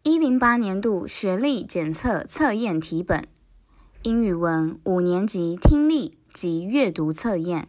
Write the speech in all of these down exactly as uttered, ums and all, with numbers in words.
一零八年度学历检测测验题本，英语文五年级听力及阅读测验。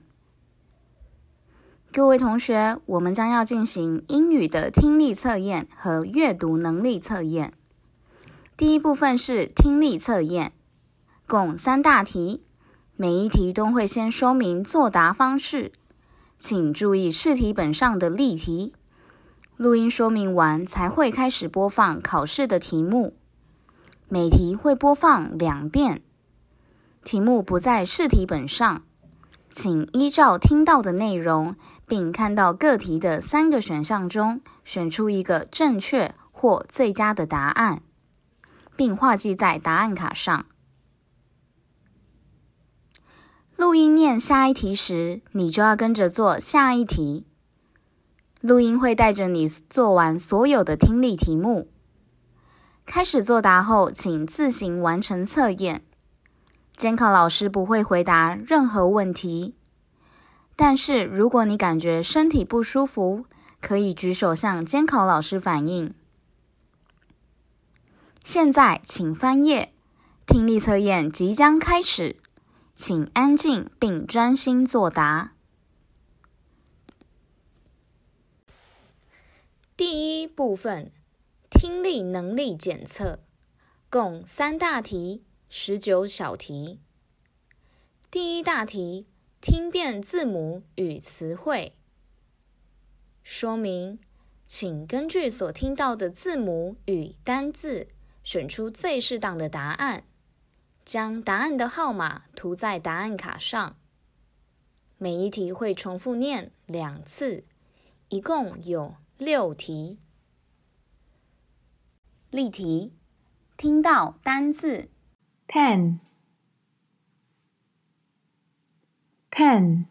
各位同学，我们将要进行英语的听力测验和阅读能力测验。第一部分是听力测验，共三大题，每一题都会先说明作答方式，请注意试题本上的例题。录音说明完才会开始播放考试的题目，每题会播放两遍。题目不在试题本上，请依照听到的内容，并看到各题的三个选项中，选出一个正确或最佳的答案，并画记在答案卡上。录音念下一题时，你就要跟着做下一题。录音会带着你做完所有的听力题目。开始作答后，请自行完成测验。监考老师不会回答任何问题，但是如果你感觉身体不舒服，可以举手向监考老师反映。现在请翻页，听力测验即将开始，请安静并专心作答。第一部分，听力能力检测，共三大题，十九小题。第一大题，听辨字母与词汇。说明，请根据所听到的字母与单字，选出最适当的答案，将答案的号码涂在答案卡上。每一题会重复念两次，一共有六题。例题，听到单字 pen pen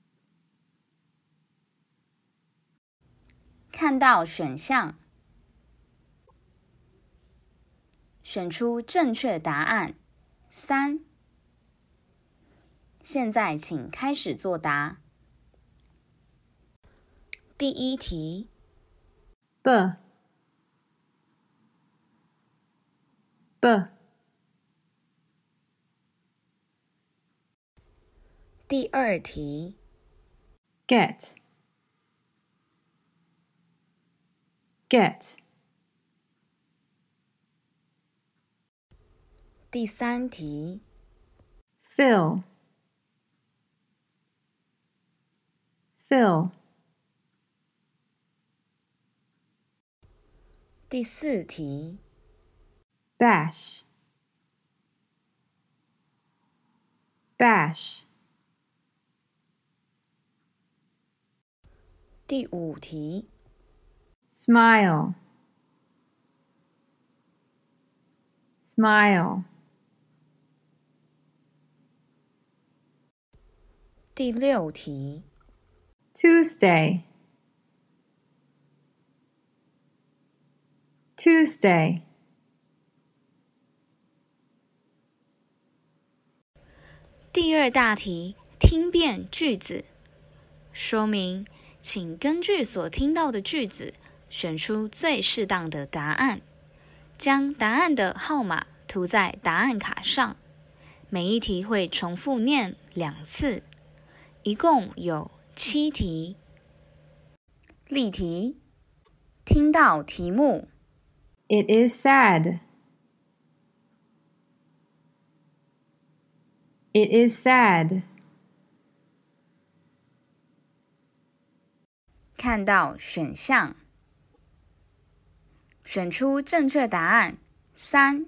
看到选项，选出正确答案三。现在请开始作答。第一题 b b 第二题 get get 第三题 fill fill 第四题 bash bash 第五题 smile smile 第六题 Tuesday Tuesday 第二大题，听辨句子。说明，请根据所听到的句子，选出最适当的答案，将答案的号码涂在答案卡上。每一题会重复念两次，一共有七题。例题，听到题目 It is sad It is sad 看到选项，选出正确答案三。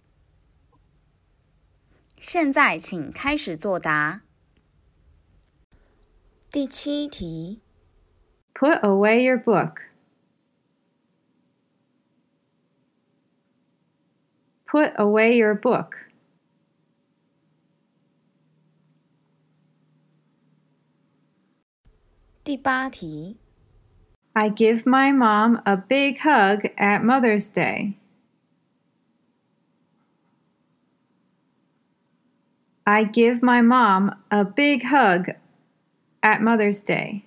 现在请开始作答。第七题 Put away your book Put away your book 第八题 I give my mom a big hug at Mother's Day I give my mom a big hug at Mother's Day.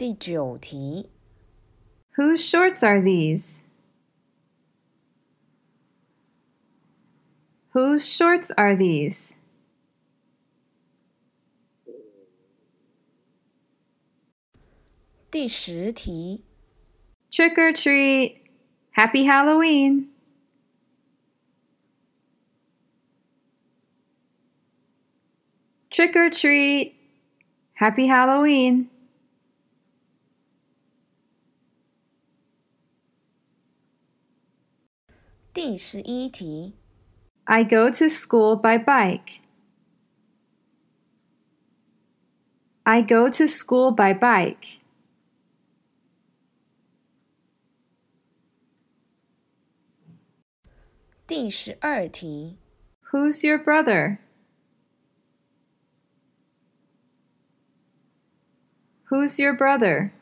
第九题 Whose shorts are these? Whose shorts are these? 第十题 Trick or treat. Happy Halloween. Trick or treat. Happy Halloween. 第十一题 I go to school by bike. I go to school by bike. 第十二题 Who's your brother? Who's your brother?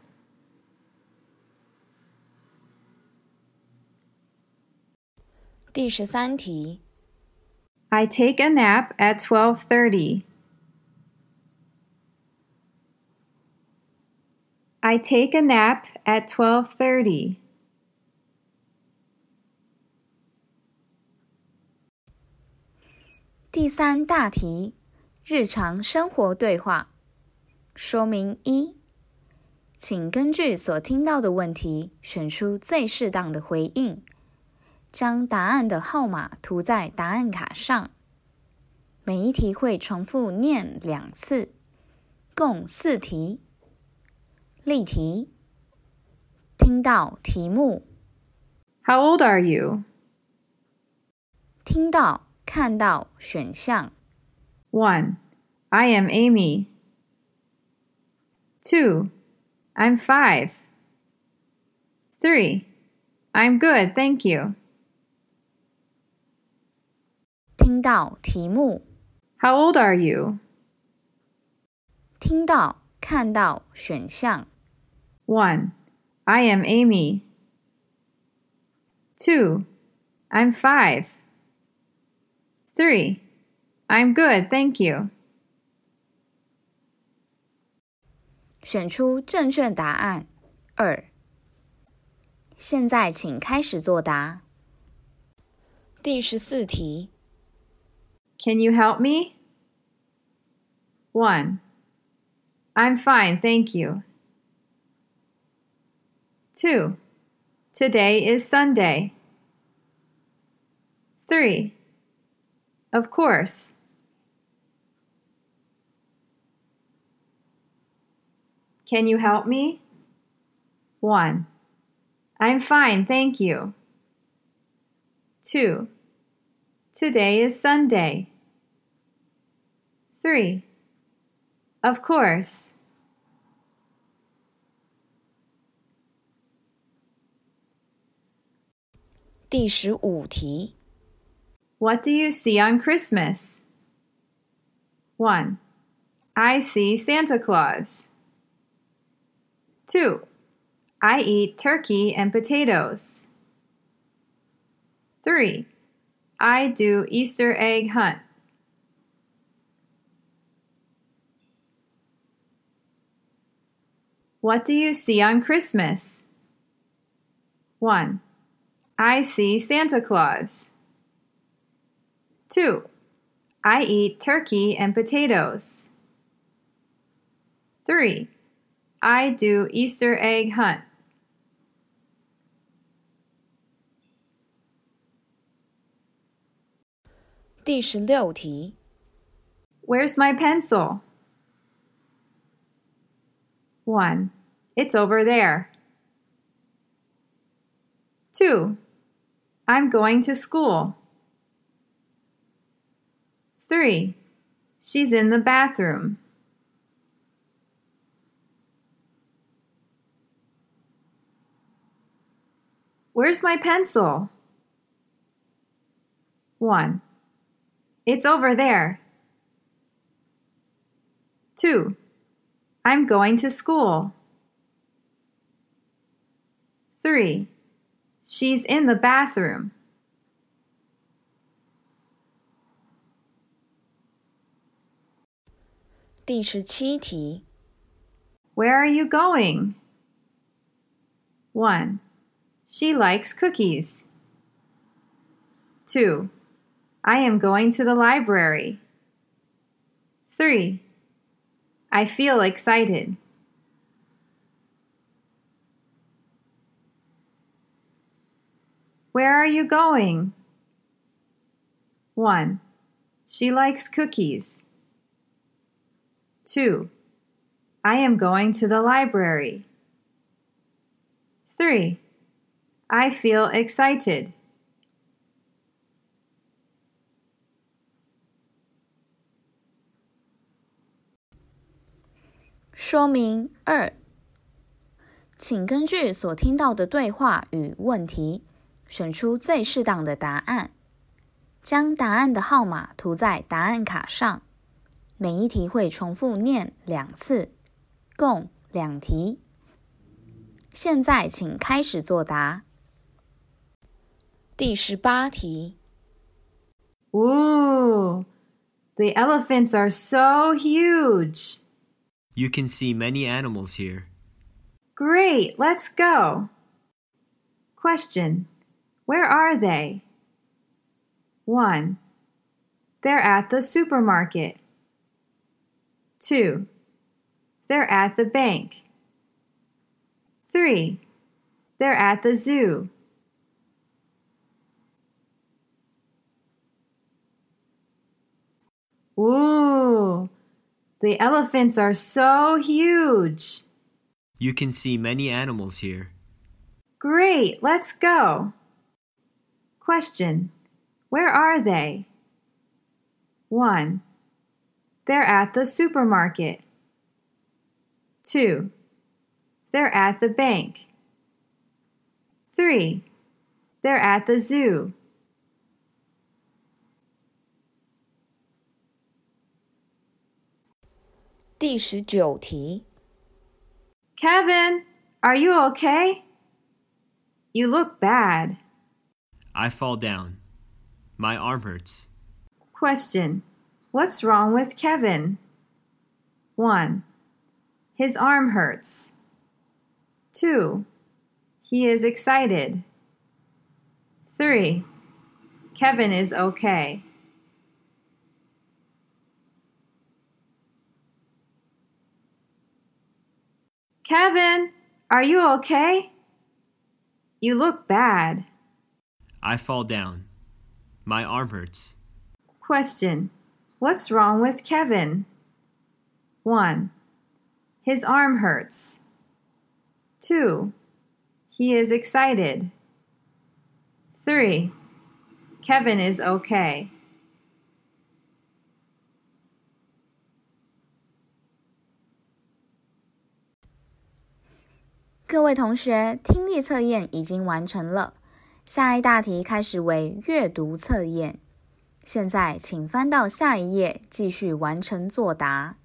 第十三题 I take a nap at twelve thirty. I take a nap at twelve thirty. 第三大题日常生活对话说明一请根据所听到的问题选出最适当的回应将答案的号码涂在答案卡上每一题会重复念两次共四题例题听到题目 How old are you? 听到看到选项 one. I am Amy. two. I'm five. three. I'm good, thank you. 听到题目 How old are you? 听到看到选项 one. I am Amy. two. I'm five. three. I'm good, thank you. 选出正确答案二现在请开始作答第十四题 Can you help me? one. I'm fine, thank you. two. Today is Sunday. three. Of course. Can you help me? one. I'm fine, thank you. two. Today is Sunday. three. Of course. 第十五题 What do you see on Christmas? one. I see Santa Claus. two. I eat turkey and potatoes. three. I do Easter egg hunt. What do you see on Christmas? one. I see Santa Claus. two. I eat turkey and potatoes. three. I do Easter egg hunt. 第十六题 Where's my pencil? one. It's over there. two. I'm going to school. three. She's in the bathroom. Where's my pencil? one. It's over there. two. I'm going to school. three. She's in the bathroom. 第十七题 Where are you going? one. She likes cookies. two. I am going to the library. three. I feel excited. Where are you going? one. She likes cookies. two. I am going to the library. three. I feel excited. 说明二，请根据所听到的对话与问题，选出最适当的答案。将答案的号码涂在答案卡上，每一题会重复念两次，共两题。现在请开始作答。第十八题。 Ooh, the elephants are so huge. You can see many animals here. Great, let's go. Question: Where are they? one. They're at the supermarket. two. They're at the bank. three. They're at the zoo. Ooh, the elephants are so huge. You can see many animals here. Great, let's go. Question: Where are they? one. They're at the supermarket. two. They're at the bank. three. They're at the zoo. 《第十九题。 Kevin, are you okay? You look bad. I fall down. My arm hurts. Question: What's wrong with Kevin? one. His arm hurts. two. He is excited. three. Kevin is okay. Kevin, are you okay? You look bad. I fall down. My arm hurts. Question: What's wrong with Kevin? one. His arm hurts. two. He is excited. three. Kevin is okay. 各位同学，听力测验已经完成了，下一大题开始为阅读测验。现在请翻到下一页，继续完成作答。